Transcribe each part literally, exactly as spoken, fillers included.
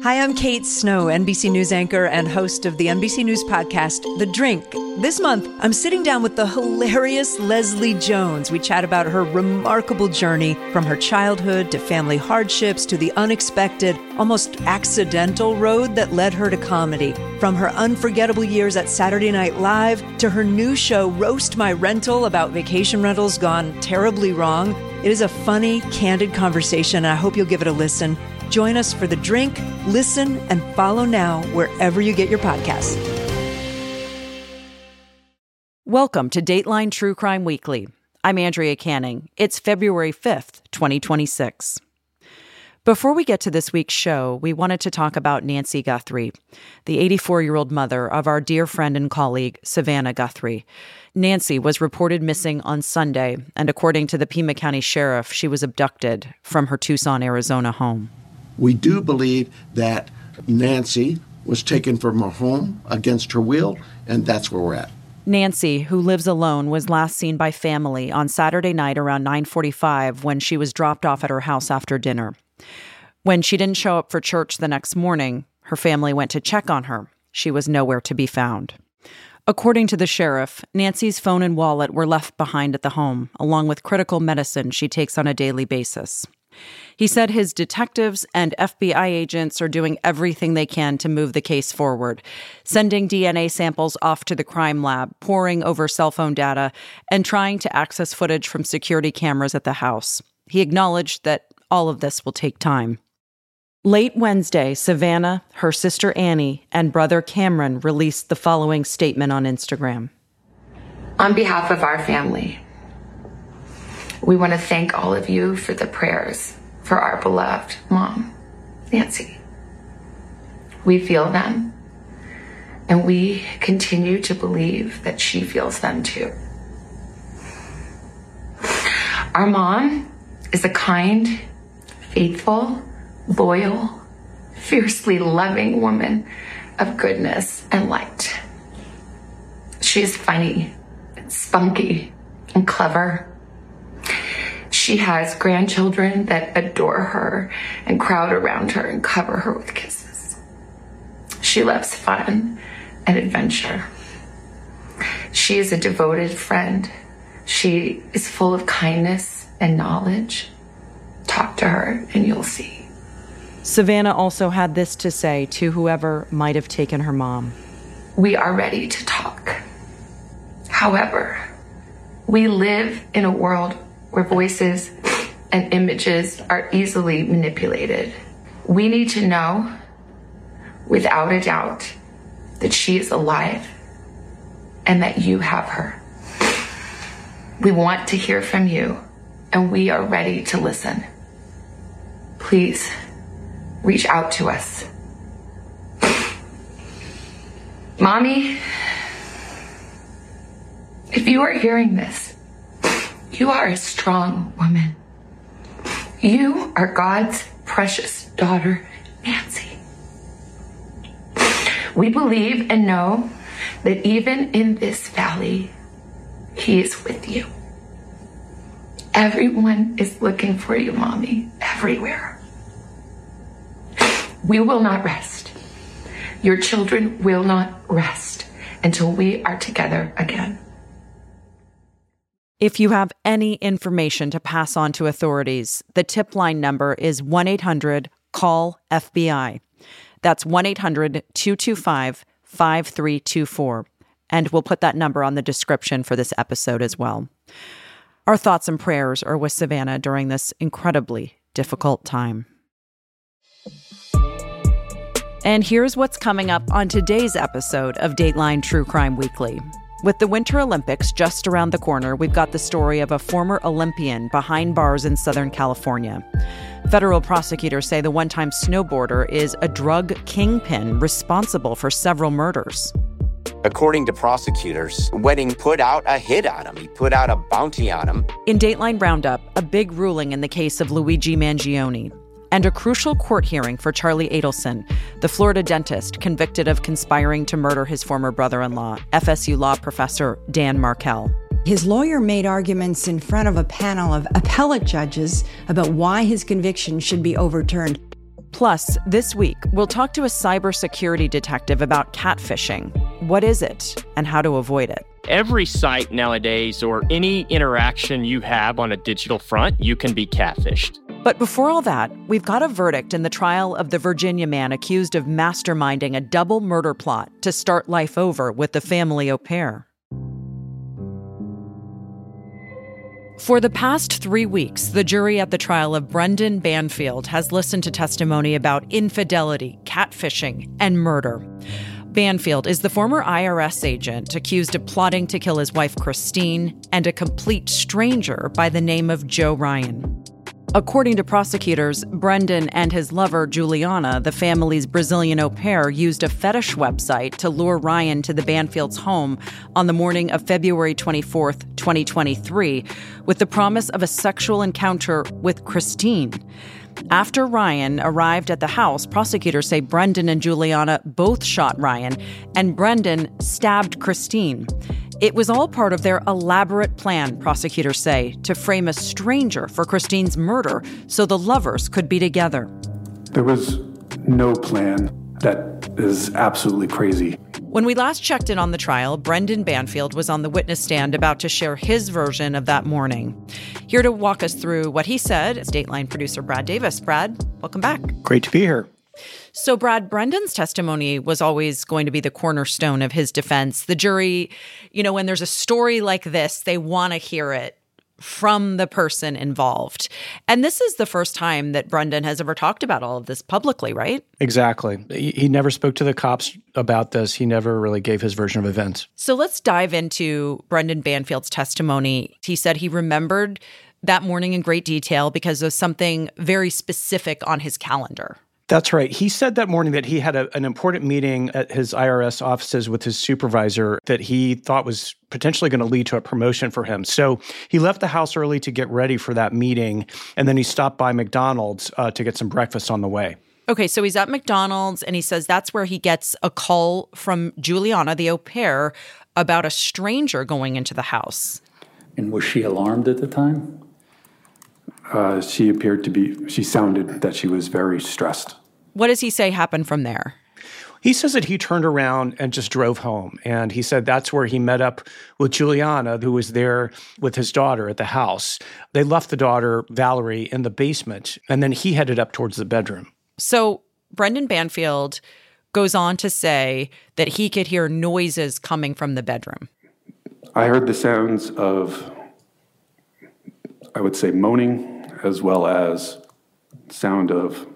Hi, I'm Kate Snow, N B C News anchor and host of the N B C News podcast, The Drink. This month, I'm sitting down with the hilarious Leslie Jones. We chat about her remarkable journey from her childhood to family hardships to the unexpected, almost accidental road that led her to comedy. From her unforgettable years at Saturday Night Live to her new show, Roast My Rental, about vacation rentals gone terribly wrong. It is a funny, candid conversation, and I hope you'll give it a listen. Join us for The Drink. Listen and follow now wherever you get your podcasts. Welcome to Dateline True Crime Weekly. I'm Andrea Canning. It's February fifth, twenty twenty-six. Before we get to this week's show, we wanted to talk about Nancy Guthrie, the eighty-four-year-old mother of our dear friend and colleague, Savannah Guthrie. Nancy was reported missing on Sunday, and according to the Pima County Sheriff, she was abducted from her Tucson, Arizona home. We do believe that Nancy was taken from her home against her will, and that's where we're at. Nancy, who lives alone, was last seen by family on Saturday night around nine forty-five when she was dropped off at her house after dinner. When she didn't show up for church the next morning, her family went to check on her. She was nowhere to be found. According to the sheriff, Nancy's phone and wallet were left behind at the home, along with critical medicine she takes on a daily basis. He said his detectives and F B I agents are doing everything they can to move the case forward, sending D N A samples off to the crime lab, poring over cell phone data, and trying to access footage from security cameras at the house. He acknowledged that all of this will take time. Late Wednesday, Savannah, her sister Annie, and brother Cameron released the following statement on Instagram. On behalf of our family, we want to thank all of you for the prayers for our beloved mom, Nancy. We feel them, and we continue to believe that she feels them too. Our mom is a kind, faithful, loyal, fiercely loving woman of goodness and light. She is funny, and spunky, and clever. She has grandchildren that adore her and crowd around her and cover her with kisses. She loves fun and adventure. She is a devoted friend. She is full of kindness and knowledge. Talk to her and you'll see. Savannah also had this to say to whoever might have taken her mom. We are ready to talk. However, we live in a world where voices and images are easily manipulated. We need to know, without a doubt, that she is alive and that you have her. We want to hear from you, and we are ready to listen. Please, reach out to us. Mommy, if you are hearing this, you are a strong woman. You are God's precious daughter, Nancy. We believe and know that even in this valley, He is with you. Everyone is looking for you, Mommy, everywhere. We will not rest. Your children will not rest until we are together again. If you have any information to pass on to authorities, the tip line number is one eight hundred call F B I. That's one eight hundred two two five five three two four. And we'll put that number on the description for this episode as well. Our thoughts and prayers are with Savannah during this incredibly difficult time. And here's what's coming up on today's episode of Dateline True Crime Weekly. With the Winter Olympics just around the corner, we've got the story of a former Olympian behind bars in Southern California. Federal prosecutors say the one-time snowboarder is a drug kingpin responsible for several murders. According to prosecutors, Wedding put out a hit on him. He put out a bounty on him. In Dateline Roundup, a big ruling in the case of Luigi Mangione. And a crucial court hearing for Charlie Adelson, the Florida dentist convicted of conspiring to murder his former brother-in-law, F S U law professor Dan Markel. His lawyer made arguments in front of a panel of appellate judges about why his conviction should be overturned. Plus, this week, we'll talk to a cybersecurity detective about catfishing. What is it and how to avoid it? Every site nowadays or any interaction you have on a digital front, you can be catfished. But before all that, we've got a verdict in the trial of the Virginia man accused of masterminding a double murder plot to start life over with the family au pair. For the past three weeks, the jury at the trial of Brendan Banfield has listened to testimony about infidelity, catfishing, and murder. Banfield is the former I R S agent accused of plotting to kill his wife, Christine, and a complete stranger by the name of Joe Ryan. According to prosecutors, Brendan and his lover, Juliana, the family's Brazilian au pair, used a fetish website to lure Ryan to the Banfields' home on the morning of February twenty-fourth, twenty twenty-three, with the promise of a sexual encounter with Christine. After Ryan arrived at the house, prosecutors say Brendan and Juliana both shot Ryan, and Brendan stabbed Christine. It was all part of their elaborate plan, prosecutors say, to frame a stranger for Christine's murder so the lovers could be together. There was no plan. That is absolutely crazy. When we last checked in on the trial, Brendan Banfield was on the witness stand about to share his version of that morning. Here to walk us through what he said is Dateline producer Brad Davis. Brad, welcome back. Great to be here. So, Brad, Brendan's testimony was always going to be the cornerstone of his defense. The jury, you know, when there's a story like this, they want to hear it from the person involved. And this is the first time that Brendan has ever talked about all of this publicly, right? Exactly. He, he never spoke to the cops about this. He never really gave his version of events. So let's dive into Brendan Banfield's testimony. He said he remembered that morning in great detail because of something very specific on his calendar. That's right. He said that morning that he had a, an important meeting at his I R S offices with his supervisor that he thought was potentially going to lead to a promotion for him. So he left the house early to get ready for that meeting, and then he stopped by McDonald's uh, to get some breakfast on the way. Okay, so he's at McDonald's, and he says that's where he gets a call from Juliana, the au pair, about a stranger going into the house. And was she alarmed at the time? Uh, she appeared to be, she sounded that she was very stressed. What does he say happened from there? He says that he turned around and just drove home. And he said that's where he met up with Juliana, who was there with his daughter at the house. They left the daughter, Valerie, in the basement, and then he headed up towards the bedroom. So Brendan Banfield goes on to say that he could hear noises coming from the bedroom. I heard the sounds of, I would say, moaning, as well as sound of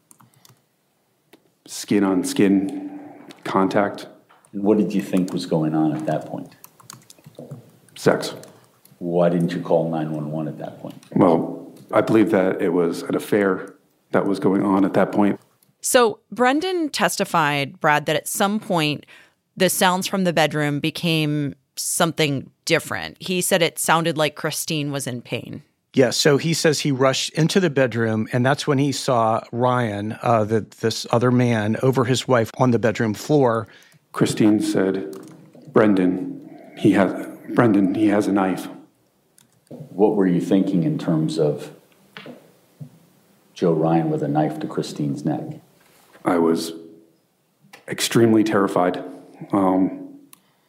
skin-on-skin contact. What did you think was going on at that point? Sex. Why didn't you call nine one one at that point? Well, I believe that it was an affair that was going on at that point. So Brendan testified, Brad, that at some point the sounds from the bedroom became something different. He said it sounded like Christine was in pain. Yeah, so he says he rushed into the bedroom, and that's when he saw Ryan, uh, the, this other man, over his wife on the bedroom floor. Christine said, Brendan, he has, Brendan, he has a knife. What were you thinking in terms of Joe Ryan with a knife to Christine's neck? I was extremely terrified. Um,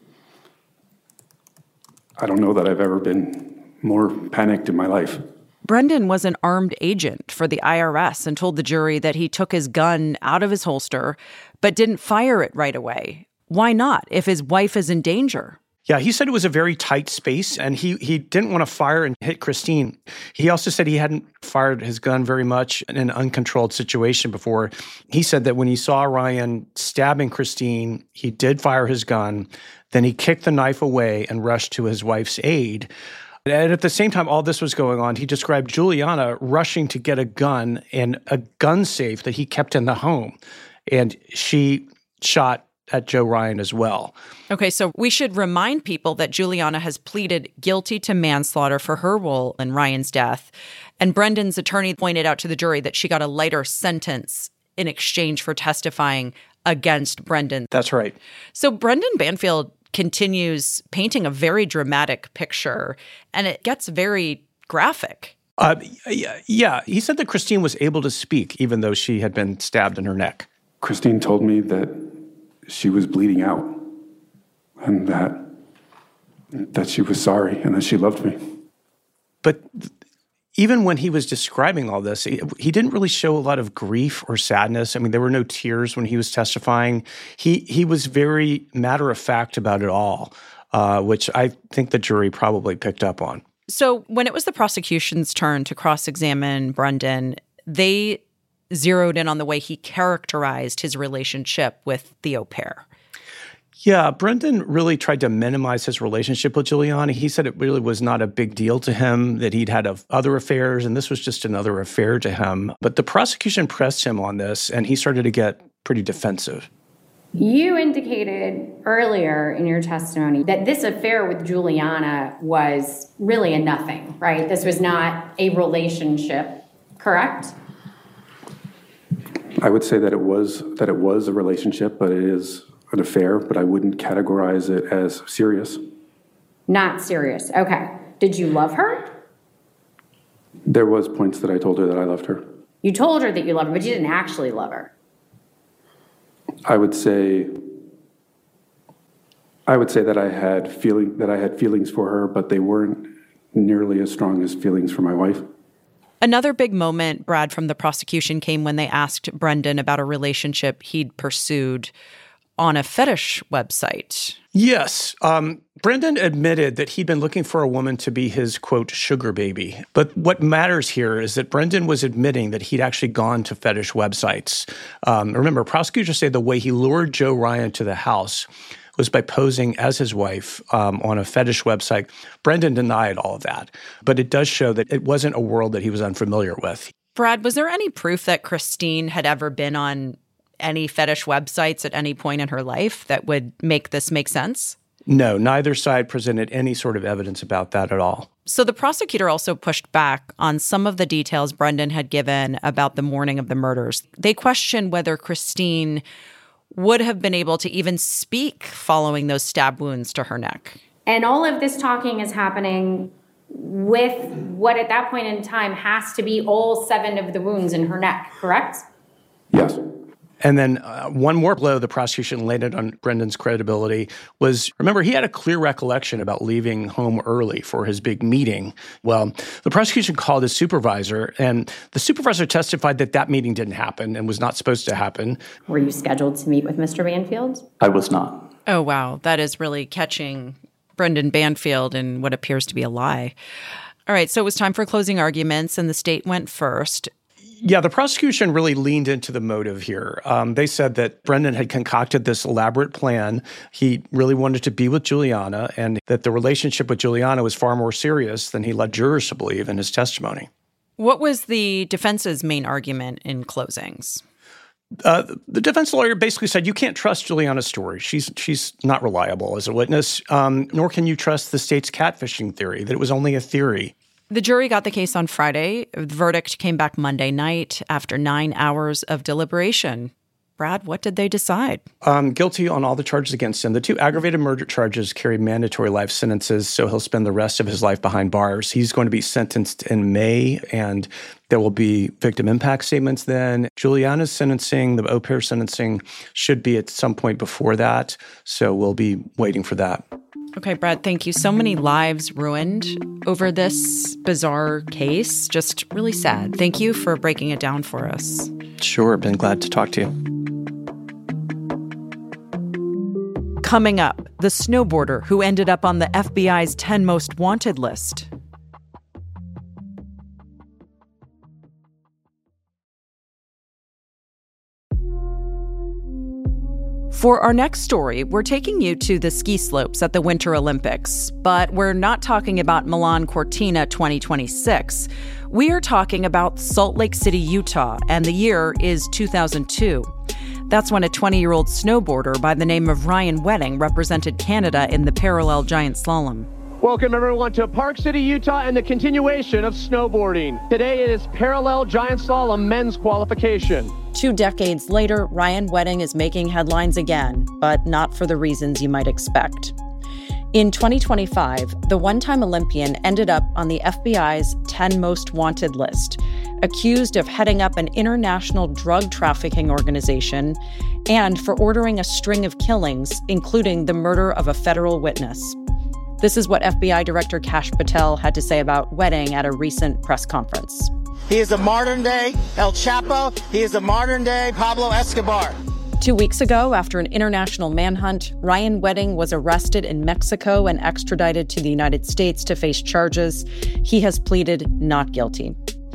I don't know that I've ever been more panicked in my life. Brendan was an armed agent for the I R S and told the jury that he took his gun out of his holster, but didn't fire it right away. Why not, if his wife is in danger? Yeah, he said it was a very tight space, and he he didn't want to fire and hit Christine. He also said he hadn't fired his gun very much in an uncontrolled situation before. He said that when he saw Ryan stabbing Christine, he did fire his gun. Then he kicked the knife away and rushed to his wife's aid. And at the same time all this was going on, he described Juliana rushing to get a gun and a gun safe that he kept in the home. And she shot at Joe Ryan as well. Okay, so we should remind people that Juliana has pleaded guilty to manslaughter for her role in Ryan's death. And Brendan's attorney pointed out to the jury that she got a lighter sentence in exchange for testifying against Brendan. That's right. So Brendan Banfield continues painting a very dramatic picture, and it gets very graphic. Uh, yeah, he said that Christine was able to speak, even though she had been stabbed in her neck. Christine told me that she was bleeding out and that that she was sorry and that she loved me. But th- even when he was describing all this, he, he didn't really show a lot of grief or sadness. I mean, there were no tears when he was testifying. He he was very matter-of-fact about it all, uh, which I think the jury probably picked up on. So when it was the prosecution's turn to cross-examine Brendan, they zeroed in on the way he characterized his relationship with the au pair. Yeah, Brendan really tried to minimize his relationship with Giuliana. He said it really was not a big deal to him, that he'd had other affairs, and this was just another affair to him. But the prosecution pressed him on this, and he started to get pretty defensive. You indicated earlier in your testimony that this affair with Giuliana was really a nothing, right? This was not a relationship, correct? I would say that it was that it was a relationship, but it is an affair, but I wouldn't categorize it as serious. Not serious. Okay. Did you love her? There was points that I told her that I loved her. You told her that you loved her, but you didn't actually love her. I would say I would say that I had feeling that I had feelings for her, but they weren't nearly as strong as feelings for my wife. Another big moment, Brad, from the prosecution came when they asked Brendan about a relationship he'd pursued on a fetish website. Yes. Um, Brendan admitted that he'd been looking for a woman to be his, quote, sugar baby. But what matters here is that Brendan was admitting that he'd actually gone to fetish websites. Um, remember, prosecutors say the way he lured Joe Ryan to the house was by posing as his wife um, on a fetish website. Brendan denied all of that. But it does show that it wasn't a world that he was unfamiliar with. Brad, was there any proof that Christine had ever been on any fetish websites at any point in her life that would make this make sense? No, neither side presented any sort of evidence about that at all. So the prosecutor also pushed back on some of the details Brendan had given about the morning of the murders. They questioned whether Christine would have been able to even speak following those stab wounds to her neck. And all of this talking is happening with what at that point in time has to be all seven of the wounds in her neck, correct? Yes. And then uh, one more blow the prosecution landed on Brendan's credibility was, remember, he had a clear recollection about leaving home early for his big meeting. Well, the prosecution called his supervisor, and the supervisor testified that that meeting didn't happen and was not supposed to happen. Were you scheduled to meet with Mister Banfield? I was not. Oh, wow. That is really catching Brendan Banfield in what appears to be a lie. All right, so it was time for closing arguments, and the state went first. Yeah, the prosecution really leaned into the motive here. Um, they said that Brendan had concocted this elaborate plan. He really wanted to be with Giuliana, and that the relationship with Giuliana was far more serious than he led jurors to believe in his testimony. What was the defense's main argument in closings? Uh, the defense lawyer basically said, you can't trust Giuliana's story. She's she's not reliable as a witness, um, nor can you trust the state's catfishing theory, that it was only a theory. The jury got the case on Friday. The verdict came back Monday night after nine hours of deliberation. Brad, what did they decide? Um, guilty on all the charges against him. The two aggravated murder charges carry mandatory life sentences, so he'll spend the rest of his life behind bars. He's going to be sentenced in May, and there will be victim impact statements then. Giuliana's sentencing, the au pair sentencing, should be at some point before that, so we'll be waiting for that. Okay, Brad, thank you. So many lives ruined over this bizarre case. Just really sad. Thank you for breaking it down for us. Sure, been glad to talk to you. Coming up, the snowboarder who ended up on the F B I's ten most wanted list. For our next story, we're taking you to the ski slopes at the Winter Olympics, but we're not talking about Milan Cortina twenty twenty-six. We are talking about Salt Lake City, Utah, and the year is two thousand two. That's when a twenty-year-old snowboarder by the name of Ryan Wedding represented Canada in the parallel giant slalom. Welcome, everyone, to Park City, Utah, and the continuation of snowboarding. Today it is parallel giant slalom men's qualification. Two decades later, Ryan Wedding is making headlines again, but not for the reasons you might expect. In twenty twenty-five, the one-time Olympian ended up on the F B I's ten Most Wanted list, accused of heading up an international drug trafficking organization and for ordering a string of killings, including the murder of a federal witness. This is what F B I Director Kash Patel had to say about Wedding at a recent press conference. He is a modern-day El Chapo. He is a modern-day Pablo Escobar. Two weeks ago, after an international manhunt, Ryan Wedding was arrested in Mexico and extradited to the United States to face charges. He has pleaded not guilty.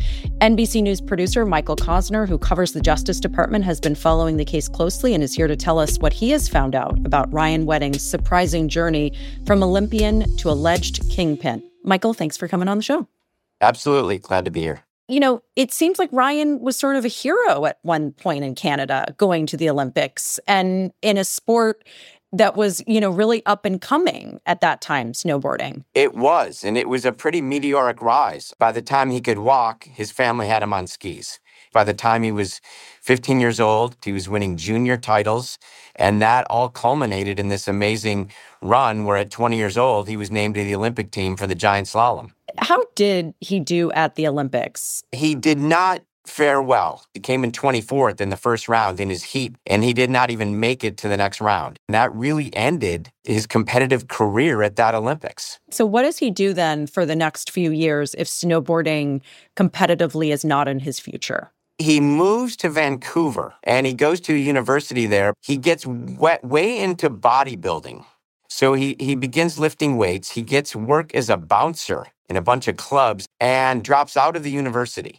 N B C News producer Michael Cosner, who covers the Justice Department, has been following the case closely and is here to tell us what he has found out about Ryan Wedding's surprising journey from Olympian to alleged kingpin. Michael, thanks for coming on the show. Absolutely. Glad to be here. You know, it seems like Ryan was sort of a hero at one point in Canada going to the Olympics and in a sport that was, you know, really up and coming at that time, snowboarding. It was, and it was a pretty meteoric rise. By the time he could walk, his family had him on skis. By the time he was fifteen years old, he was winning junior titles, and that all culminated in this amazing run where at twenty years old, he was named to the Olympic team for the giant slalom. How did he do at the Olympics? He did not fare well. He came in twenty-fourth in the first round in his heat, and he did not even make it to the next round. And that really ended his competitive career at that Olympics. So what does he do then for the next few years if snowboarding competitively is not in his future? He moves to Vancouver, and he goes to a university there. He gets wet, way into bodybuilding. So he, he begins lifting weights. He gets work as a bouncer in a bunch of clubs and drops out of the university.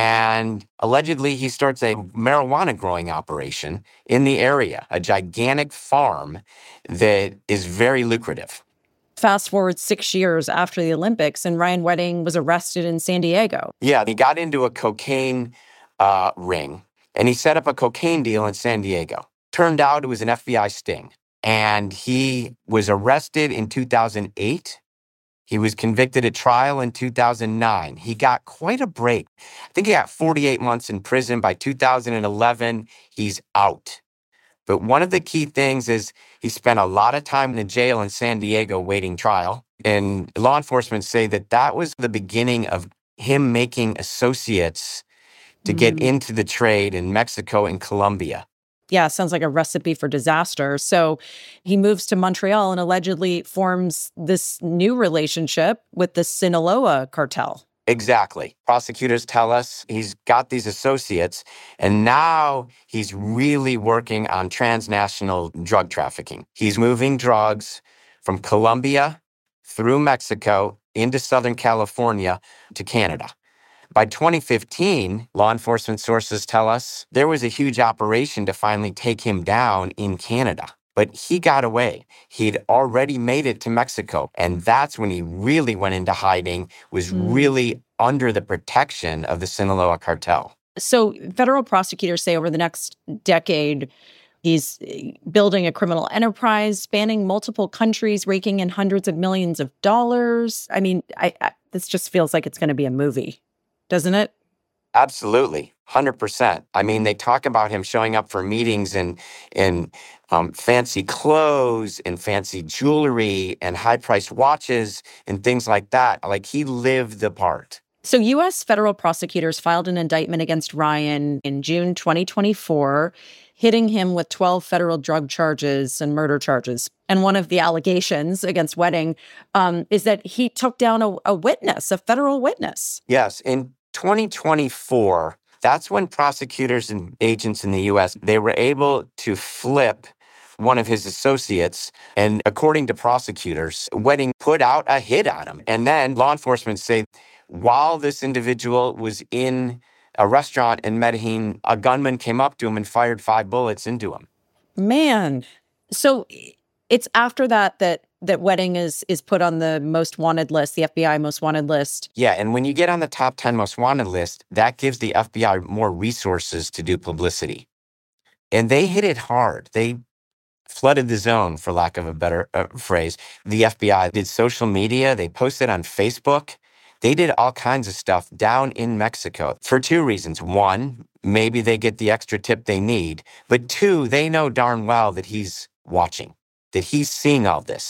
And allegedly, he starts a marijuana growing operation in the area, a gigantic farm that is very lucrative. Fast forward six years after the Olympics, and Ryan Wedding was arrested in San Diego. Yeah, he got into a cocaine uh, ring, and he set up a cocaine deal in San Diego. Turned out it was an F B I sting. And he was arrested in two thousand eight. He was convicted at trial in two thousand nine. He got quite a break. I think he got forty-eight months in prison. By two thousand eleven, he's out. But one of the key things is he spent a lot of time in the jail in San Diego waiting trial. And law enforcement say that that was the beginning of him making associates to mm-hmm. get into the trade in Mexico and Colombia. Yeah, sounds like a recipe for disaster. So he moves to Montreal and allegedly forms this new relationship with the Sinaloa cartel. Exactly. Prosecutors tell us he's got these associates, and now he's really working on transnational drug trafficking. He's moving drugs from Colombia through Mexico into Southern California to Canada. By twenty fifteen, law enforcement sources tell us there was a huge operation to finally take him down in Canada. But he got away. He'd already made it to Mexico. And that's when he really went into hiding, was mm. really under the protection of the Sinaloa cartel. So federal prosecutors say over the next decade, he's building a criminal enterprise spanning multiple countries, raking in hundreds of millions of dollars. I mean, I, I, this just feels like it's going to be a movie. Doesn't it? Absolutely. one hundred percent. I mean, they talk about him showing up for meetings in, in um, fancy clothes and fancy jewelry and high-priced watches and things like that. Like, he lived the part. So U S federal prosecutors filed an indictment against Ryan in June twenty twenty-four, hitting him with twelve federal drug charges and murder charges. And one of the allegations against Wedding um, is that he took down a, a witness, a federal witness. Yes. In twenty twenty-four, that's when prosecutors and agents in the U S, they were able to flip one of his associates. And according to prosecutors, Wedding put out a hit on him. And then law enforcement say, while this individual was in a restaurant in Medellin, a gunman came up to him and fired five bullets into him. Man. So it's after that that that Wedding is is put on the most wanted list, the F B I most wanted list. Yeah, and when you get on the top ten most wanted list, that gives the F B I more resources to do publicity. And they hit it hard. They flooded the zone, for lack of a better uh, phrase. The F B I did social media. They posted on Facebook. They did all kinds of stuff down in Mexico for two reasons. One, maybe they get the extra tip they need. But two, they know darn well that he's watching, that he's seeing all this.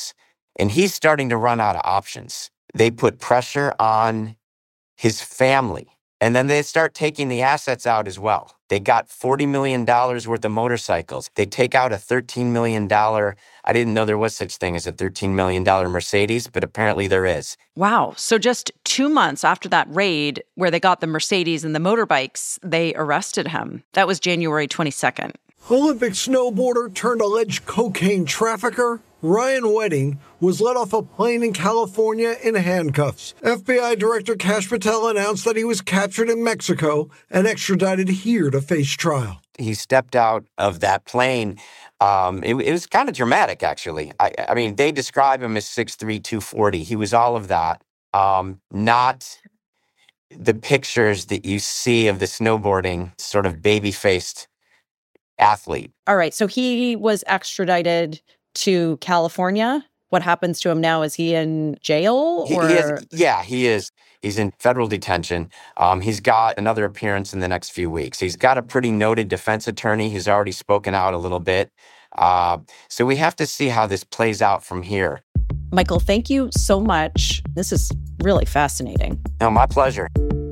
And he's starting to run out of options. They put pressure on his family. And then they start taking the assets out as well. They got forty million dollars worth of motorcycles. They take out a thirteen million dollars, I didn't know there was such thing as a thirteen million dollars Mercedes, but apparently there is. Wow. So just two months after that raid where they got the Mercedes and the motorbikes, they arrested him. That was January twenty-second. Olympic snowboarder turned alleged cocaine trafficker Ryan Wedding was let off a plane in California in handcuffs. F B I Director Kash Patel announced that he was captured in Mexico and extradited here to face trial. He stepped out of that plane. Um, it, it was kind of dramatic, actually. I, I mean, they describe him as six three, two forty. He was all of that. Um, not the pictures that you see of the snowboarding sort of baby-faced athlete. All right. So he was extradited to California. What happens to him now? Is he in jail? He, or? he is, yeah, he is. He's in federal detention. Um, he's got another appearance in the next few weeks. He's got a pretty noted defense attorney who's already spoken out a little bit. Uh, so we have to see how this plays out from here. Michael, thank you so much. This is really fascinating. No, my pleasure.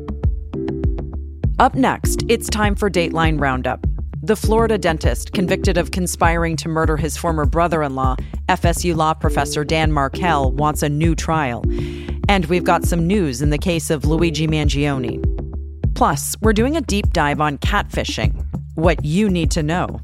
Up next, it's time for Dateline Roundup. The Florida dentist convicted of conspiring to murder his former brother-in-law, F S U law professor Dan Markel, wants a new trial. And we've got some news in the case of Luigi Mangione. Plus, we're doing a deep dive on catfishing, what you need to know.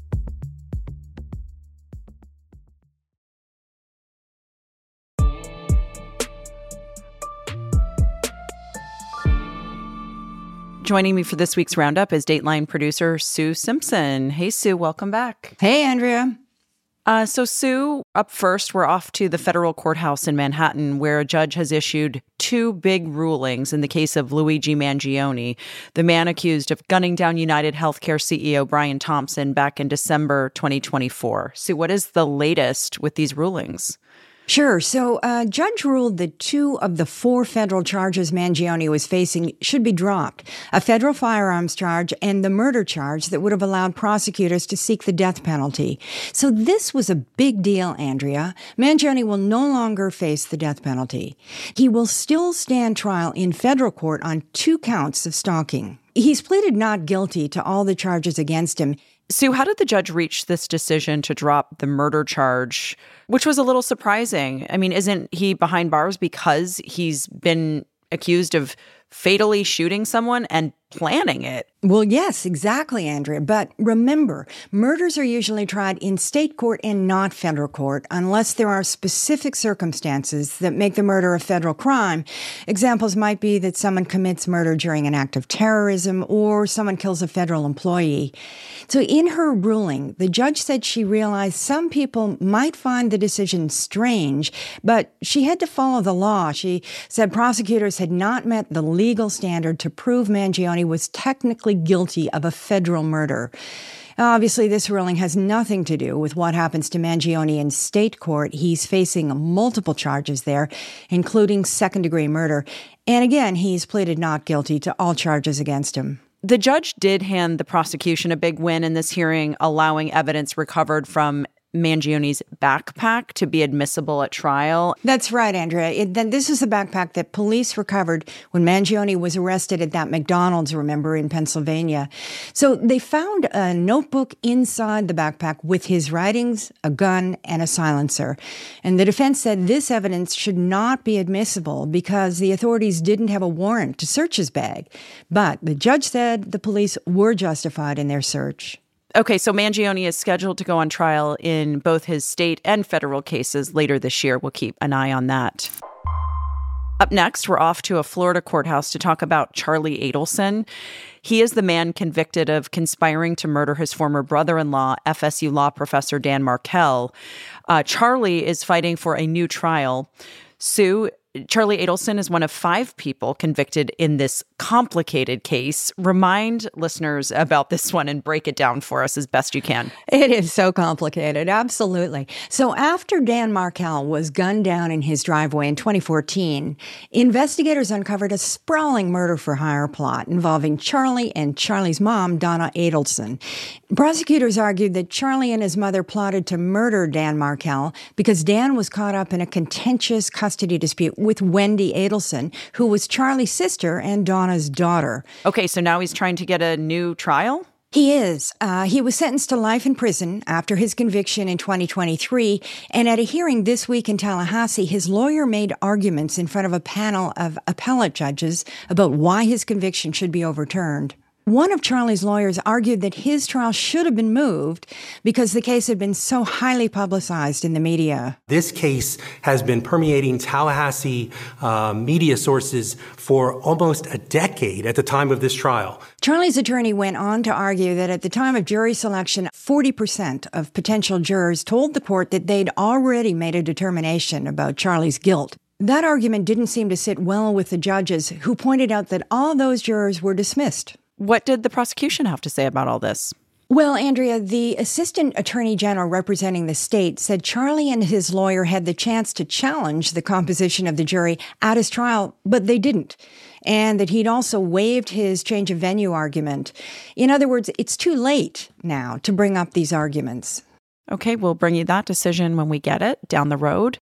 Joining me for this week's roundup is Dateline producer Sue Simpson. Hey, Sue, welcome back. Hey, Andrea. Uh, so, Sue, up first, we're off to the federal courthouse in Manhattan, where a judge has issued two big rulings in the case of Luigi Mangione, the man accused of gunning down United Healthcare C E O Brian Thompson back in December twenty twenty-four. Sue, what is the latest with these rulings? Sure. So a uh, judge ruled that two of the four federal charges Mangione was facing should be dropped, a federal firearms charge and the murder charge that would have allowed prosecutors to seek the death penalty. So this was a big deal, Andrea. Mangione will no longer face the death penalty. He will still stand trial in federal court on two counts of stalking. He's pleaded not guilty to all the charges against him. Sue, how did the judge reach this decision to drop the murder charge, which was a little surprising? I mean, isn't he behind bars because he's been accused of fatally shooting someone and planning it? Well, yes, exactly, Andrea. But remember, murders are usually tried in state court and not federal court unless there are specific circumstances that make the murder a federal crime. Examples might be that someone commits murder during an act of terrorism or someone kills a federal employee. So in her ruling, the judge said she realized some people might find the decision strange, but she had to follow the law. She said prosecutors had not met the legal standard to prove Mangione was technically guilty of a federal murder. Obviously, this ruling has nothing to do with what happens to Mangione in state court. He's facing multiple charges there, including second-degree murder. And again, he's pleaded not guilty to all charges against him. The judge did hand the prosecution a big win in this hearing, allowing evidence recovered from Mangione's backpack to be admissible at trial. That's right, Andrea. It, then this is the backpack that police recovered when Mangione was arrested at that McDonald's, remember, in Pennsylvania. So they found a notebook inside the backpack with his writings, a gun, and a silencer. And the defense said this evidence should not be admissible because the authorities didn't have a warrant to search his bag. But the judge said the police were justified in their search. Okay, so Mangione is scheduled to go on trial in both his state and federal cases later this year. We'll keep an eye on that. Up next, we're off to a Florida courthouse to talk about Charlie Adelson. He is the man convicted of conspiring to murder his former brother-in-law, F S U law professor Dan Markel. Uh, Charlie is fighting for a new trial. Sue, Charlie Adelson is one of five people convicted in this complicated case. Remind listeners about this one and break it down for us as best you can. It is so complicated, absolutely. So after Dan Markel was gunned down in his driveway in twenty fourteen, investigators uncovered a sprawling murder-for-hire plot involving Charlie and Charlie's mom, Donna Adelson. Prosecutors argued that Charlie and his mother plotted to murder Dan Markel because Dan was caught up in a contentious custody dispute with Wendy Adelson, who was Charlie's sister and Donna's daughter. Okay, so now he's trying to get a new trial? He is. Uh, he was sentenced to life in prison after his conviction in twenty twenty-three, and at a hearing this week in Tallahassee, his lawyer made arguments in front of a panel of appellate judges about why his conviction should be overturned. One of Charlie's lawyers argued that his trial should have been moved because the case had been so highly publicized in the media. This case has been permeating Tallahassee uh, media sources for almost a decade at the time of this trial. Charlie's attorney went on to argue that at the time of jury selection, forty percent of potential jurors told the court that they'd already made a determination about Charlie's guilt. That argument didn't seem to sit well with the judges, who pointed out that all those jurors were dismissed. What did the prosecution have to say about all this? Well, Andrea, the assistant attorney general representing the state said Charlie and his lawyer had the chance to challenge the composition of the jury at his trial, but they didn't, and that he'd also waived his change of venue argument. In other words, it's too late now to bring up these arguments. Okay, we'll bring you that decision when we get it down the road.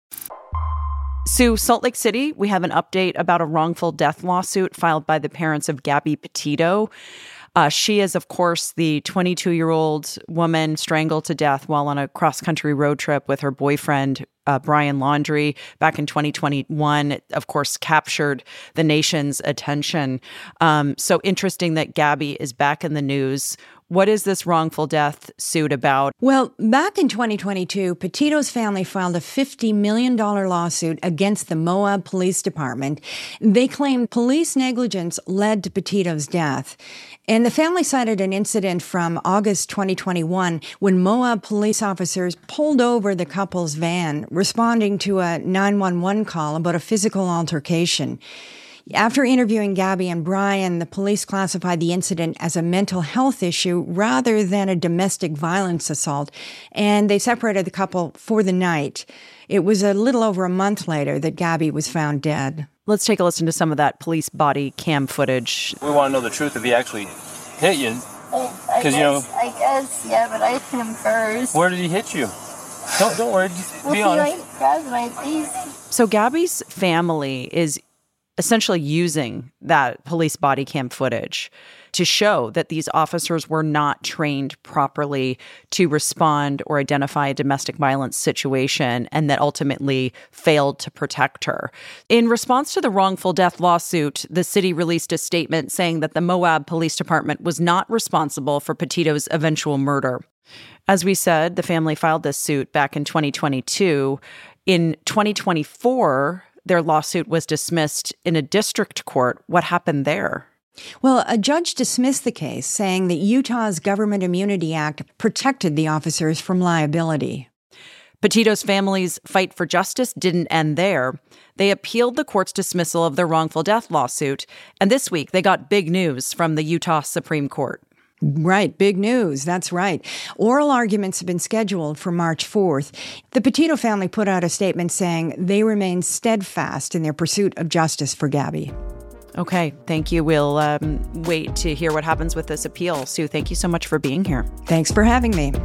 Sue, Salt Lake City, we have an update about a wrongful death lawsuit filed by the parents of Gabby Petito. Uh, she is, of course, the twenty-two-year-old woman strangled to death while on a cross-country road trip with her boyfriend, uh, Brian Laundrie, back in twenty twenty-one. It, of course, captured the nation's attention. Um, so interesting that Gabby is back in the news. What is this wrongful death suit about? Well, back in twenty twenty-two, Petito's family filed a fifty million dollars lawsuit against the Moab Police Department. They claimed police negligence led to Petito's death. And the family cited an incident from August twenty twenty-one when Moab police officers pulled over the couple's van, responding to a nine one one call about a physical altercation. After interviewing Gabby and Brian, the police classified the incident as a mental health issue rather than a domestic violence assault, and they separated the couple for the night. It was a little over a month later that Gabby was found dead. Let's take a listen to some of that police body cam footage. We want to know the truth if he actually hit you. Because, you know, I guess, yeah, but I hit him first. Where did he hit you? Don't, don't worry, just well, be he, honest. like, grabbed my face. So Gabby's family is essentially using that police body cam footage to show that these officers were not trained properly to respond or identify a domestic violence situation, and that ultimately failed to protect her. In response to the wrongful death lawsuit, the city released a statement saying that the Moab Police Department was not responsible for Petito's eventual murder. As we said, the family filed this suit back in twenty twenty-two. In twenty twenty-four, their lawsuit was dismissed in a district court. What happened there? Well, a judge dismissed the case, saying that Utah's Government Immunity Act protected the officers from liability. Petito's family's fight for justice didn't end there. They appealed the court's dismissal of their wrongful death lawsuit, and this week they got big news from the Utah Supreme Court. Right, big news, that's right. Oral arguments have been scheduled for March fourth. The Petito family put out a statement saying they remain steadfast in their pursuit of justice for Gabby. Okay, thank you. We'll um, wait to hear what happens with this appeal. Sue, thank you so much for being here. Thanks for having me.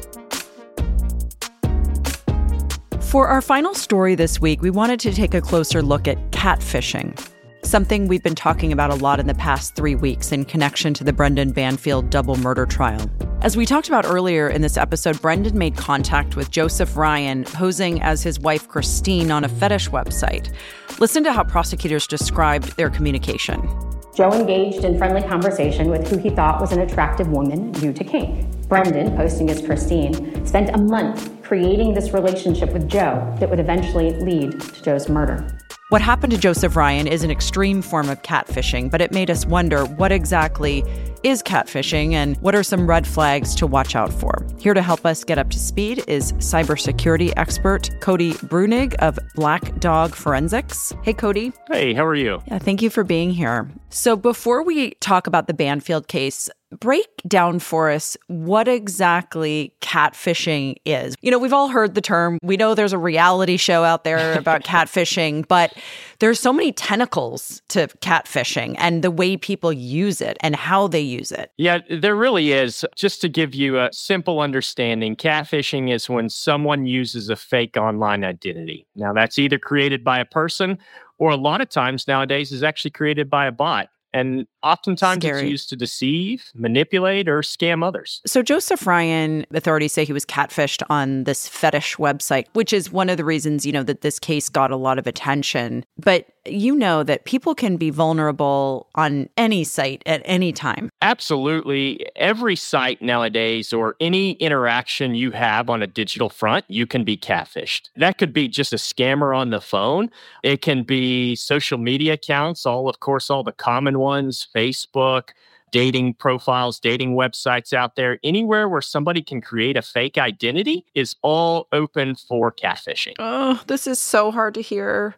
For our final story this week, we wanted to take a closer look at catfishing, something we've been talking about a lot in the past three weeks in connection to the Brendan Banfield double murder trial. As we talked about earlier in this episode, Brendan made contact with Joseph Ryan, posing as his wife Christine on a fetish website. Listen to how prosecutors described their communication. Joe engaged in friendly conversation with who he thought was an attractive woman new to kink. Brendan, posting as Christine, spent a month creating this relationship with Joe that would eventually lead to Joe's murder. What happened to Joseph Ryan is an extreme form of catfishing, but it made us wonder what exactly is catfishing and what are some red flags to watch out for? Here to help us get up to speed is cybersecurity expert Cody Brunig of Black Dog Forensics. Hey, Cody. Hey, how are you? Yeah, thank you for being here. So before we talk about the Banfield case, break down for us what exactly catfishing is. You know, we've all heard the term. We know there's a reality show out there about catfishing, but there's so many tentacles to catfishing and the way people use it and how they use it. Yeah, there really is. Just to give you a simple understanding, catfishing is when someone uses a fake online identity. Now, that's either created by a person or a lot of times nowadays is actually created by a bot. And oftentimes Scary. It's used to deceive, manipulate, or scam others. So Joseph Ryan, authorities say he was catfished on this fetish website, which is one of the reasons, you know, that this case got a lot of attention. But you know that people can be vulnerable on any site at any time. Absolutely. Every site nowadays or any interaction you have on a digital front, you can be catfished. That could be just a scammer on the phone. It can be social media accounts, all, of course, all the common ones, Facebook, dating profiles, dating websites out there. Anywhere where somebody can create a fake identity is all open for catfishing. Oh, this is so hard to hear.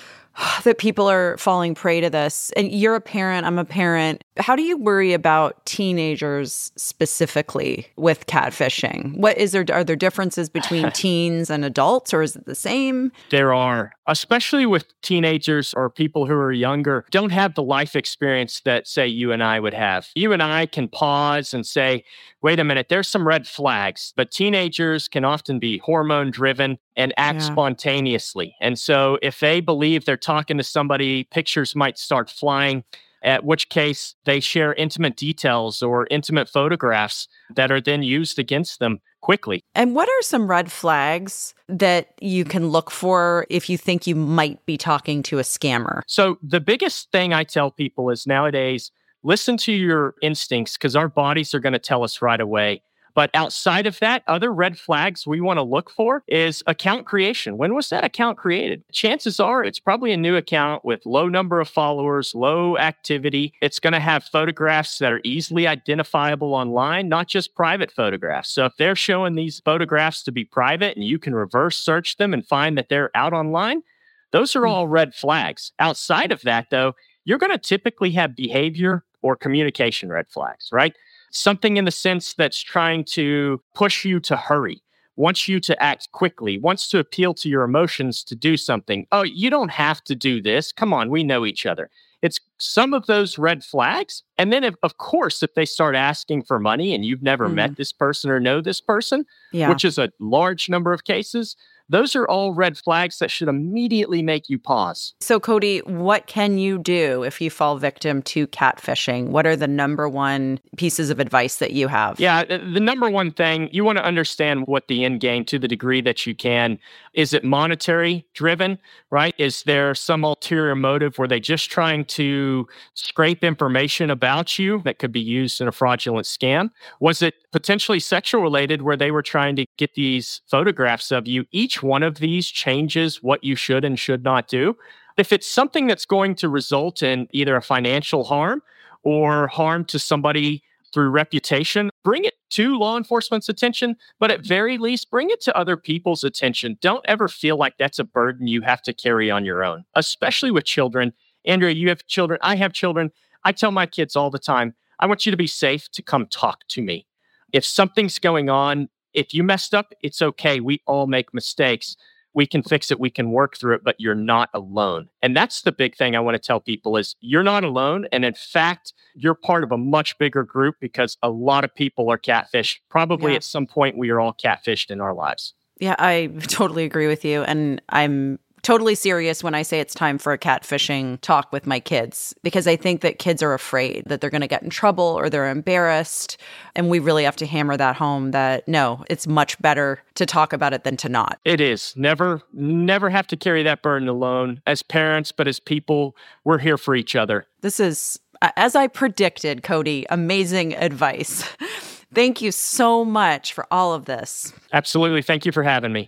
That people are falling prey to this. And you're a parent, I'm a parent. How do you worry about teenagers specifically with catfishing? What is there? Are there differences between teens and adults, or is it the same? There are, especially with teenagers or people who are younger, don't have the life experience that, say, you and I would have. You and I can pause and say, wait a minute, there's some red flags. But teenagers can often be hormone driven and act yeah. spontaneously. And so if they believe they're talking to somebody, pictures might start flying, at which case they share intimate details or intimate photographs that are then used against them quickly. And what are some red flags that you can look for if you think you might be talking to a scammer? So the biggest thing I tell people is nowadays, listen to your instincts because our bodies are going to tell us right away. But outside of that, other red flags we want to look for is account creation. When was that account created? Chances are it's probably a new account with low number of followers, low activity. It's going to have photographs that are easily identifiable online, not just private photographs. So if they're showing these photographs to be private and you can reverse search them and find that they're out online, those are all red flags. Outside of that, though, you're going to typically have behavior or communication red flags, right? Something in the sense that's trying to push you to hurry, wants you to act quickly, wants to appeal to your emotions to do something. Oh, you don't have to do this. Come on, we know each other. It's some of those red flags. And then, if, of course, if they start asking for money and you've never mm. met this person or know this person, yeah. which is a large number of cases, those are all red flags that should immediately make you pause. So, Cody, what can you do if you fall victim to catfishing? What are the number one pieces of advice that you have? Yeah, the number one thing, you want to understand what the end game to the degree that you can. Is it monetary driven, right? Is there some ulterior motive where they're just trying to scrape information about you that could be used in a fraudulent scam? Was it potentially sexual related where they were trying to get these photographs of you? Each one of these changes what you should and should not do. If it's something that's going to result in either a financial harm or harm to somebody through reputation, bring it to law enforcement's attention, but at very least, bring it to other people's attention. Don't ever feel like that's a burden you have to carry on your own, especially with children. Andrea, you have children. I have children. I tell my kids all the time, I want you to be safe to come talk to me. If something's going on, if you messed up, it's okay. We all make mistakes. We can fix it. We can work through it, but you're not alone. And that's the big thing I want to tell people is you're not alone. And in fact, you're part of a much bigger group because a lot of people are catfished. Probably yeah. at some point we are all catfished in our lives. Yeah, I totally agree with you. And I'm totally serious when I say it's time for a catfishing talk with my kids, because I think that kids are afraid that they're going to get in trouble or they're embarrassed. And we really have to hammer that home that no, it's much better to talk about it than to not. It is. Never, never have to carry that burden alone as parents, but as people, we're here for each other. This is, as I predicted, Cody, amazing advice. Thank you so much for all of this. Absolutely. Thank you for having me.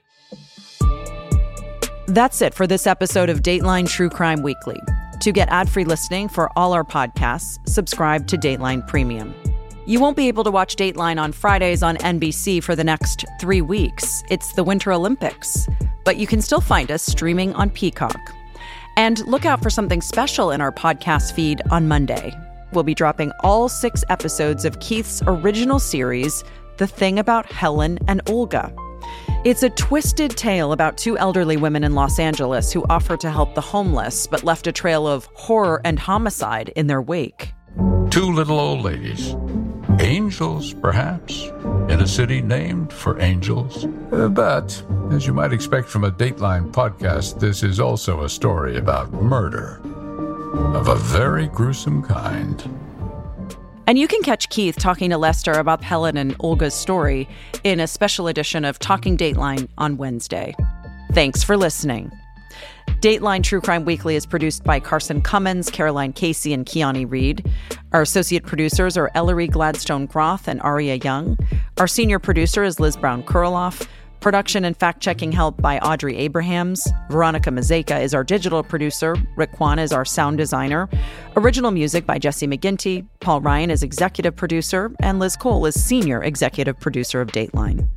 That's it for this episode of Dateline True Crime Weekly. To get ad-free listening for all our podcasts, subscribe to Dateline Premium. You won't be able to watch Dateline on Fridays on N B C for the next three weeks. It's the Winter Olympics. But you can still find us streaming on Peacock. And look out for something special in our podcast feed on Monday. We'll be dropping all six episodes of Keith's original series, The Thing About Helen and Olga. It's a twisted tale about two elderly women in Los Angeles who offered to help the homeless, but left a trail of horror and homicide in their wake. Two little old ladies. Angels, perhaps, in a city named for angels. Uh, but, as you might expect from a Dateline podcast, this is also a story about murder of a very gruesome kind. And you can catch Keith talking to Lester about Helen and Olga's story in a special edition of Talking Dateline on Wednesday. Thanks for listening. Dateline True Crime Weekly is produced by Carson Cummins, Caroline Casey, and Kiani Reed. Our associate producers are Ellery Gladstone Groth and Aria Young. Our senior producer is Liz Brown-Kurloff. Production and fact-checking help by Audrey Abrahams. Veronica Mazeka is our digital producer. Rick Kwan is our sound designer. Original music by Jesse McGinty. Paul Ryan is executive producer. And Liz Cole is senior executive producer of Dateline.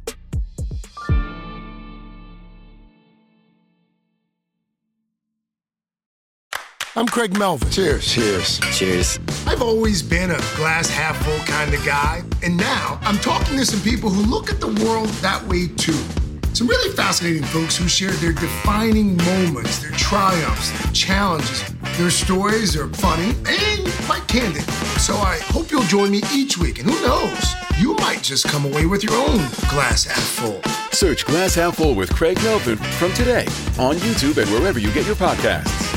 I'm Craig Melvin. Cheers. Cheers. Cheers. I've always been a glass half full kind of guy, and now I'm talking to some people who look at the world that way too. Some really fascinating folks who share their defining moments, their triumphs, their challenges. Their stories are funny and quite candid. So I hope you'll join me each week, and who knows, you might just come away with your own glass half full. Search Glass Half Full with Craig Melvin from today on YouTube and wherever you get your podcasts.